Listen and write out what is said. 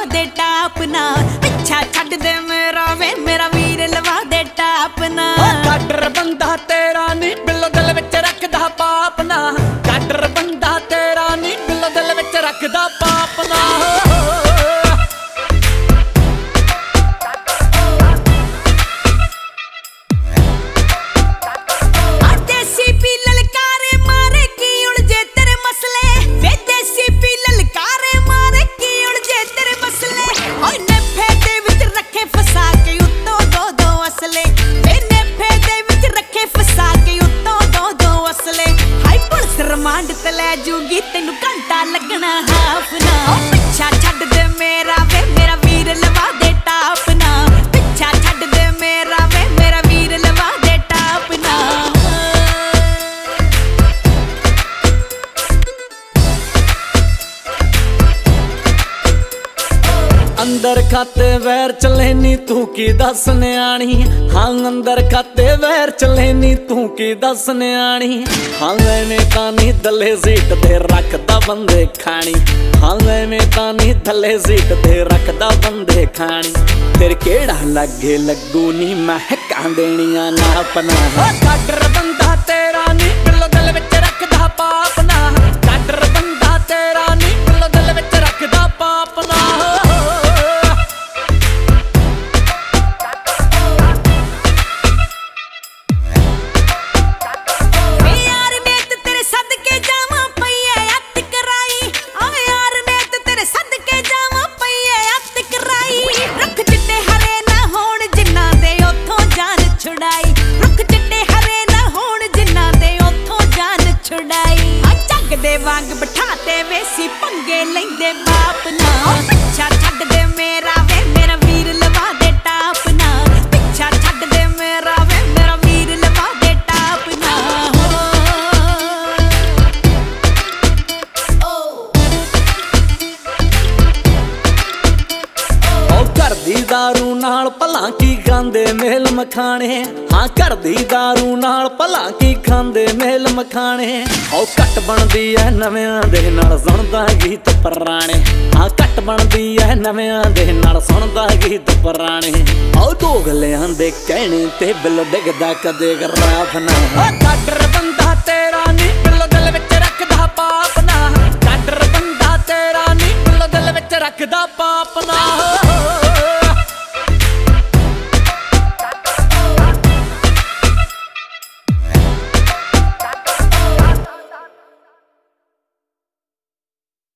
दे top ना, पिछा छड्ड दे मेरा वे मेरा वीर लवा दे टाप ना। काडर बंदा तेरा नी बिल्लो दिल विच रखदा पाप ना, काडर बंदा तेरा नी बिल्लो दिल विच रखदा पाप ना। जूगी तेनू घंटा लगना हाफ ना, पिछा छड्ड दे मेरा वे मेरा वीर लवा दे टाप ना, पिछा छड्ड दे मेरा वे मेरा वीर लवा दे टाप ना। अंदर खाते वैर चले नी तू की दस न्याणी, हाँ अंदर खाते वैर चले नी तू की दस न्याणी। हाँ एवें तानी दले सीट ते रखदा बंदे खानी, हाँ एवें तानी दले सीट ते रखदा बंदे खानी। तेरे केड़ा लगे लगू नी महका देनिया ना अपना, काडर बंदा तेरा नी बिल्लो दिल विच रखदा पाप ना, काडर बंदा तेरा नी बिल्लो दिल विच रखदा पाप ना। वांग बिठाते वेसी पंगे लेंदे बाप ना, पिछा छड्ड दे मेरा वे मेरा वीर लवा दे टाप ना, पिछा छड्ड दे मेरा वे मेरा वीर लवा दे टाप ना। घर दी दारू नाल भला की खांदे मेल मखाने, हाँ घर दी दारू नाल भला की खांदे मेल मखाने। औ घट बनदी है नविआं दे नाल सुणदा गीत पुराणे, हाँ घट बनदी है नविआं दे नाल सुणदा गीत पुराणे। औ दोगलिआं दे कहणे ते बिल डिगदा कदे गराफ ना, काडर बंदा तेरा नी बिल्लो दिल विच रखदा पाप ना, काडर बंदा तेरा नी बिल्लो दिल विच रखदा पाप ना।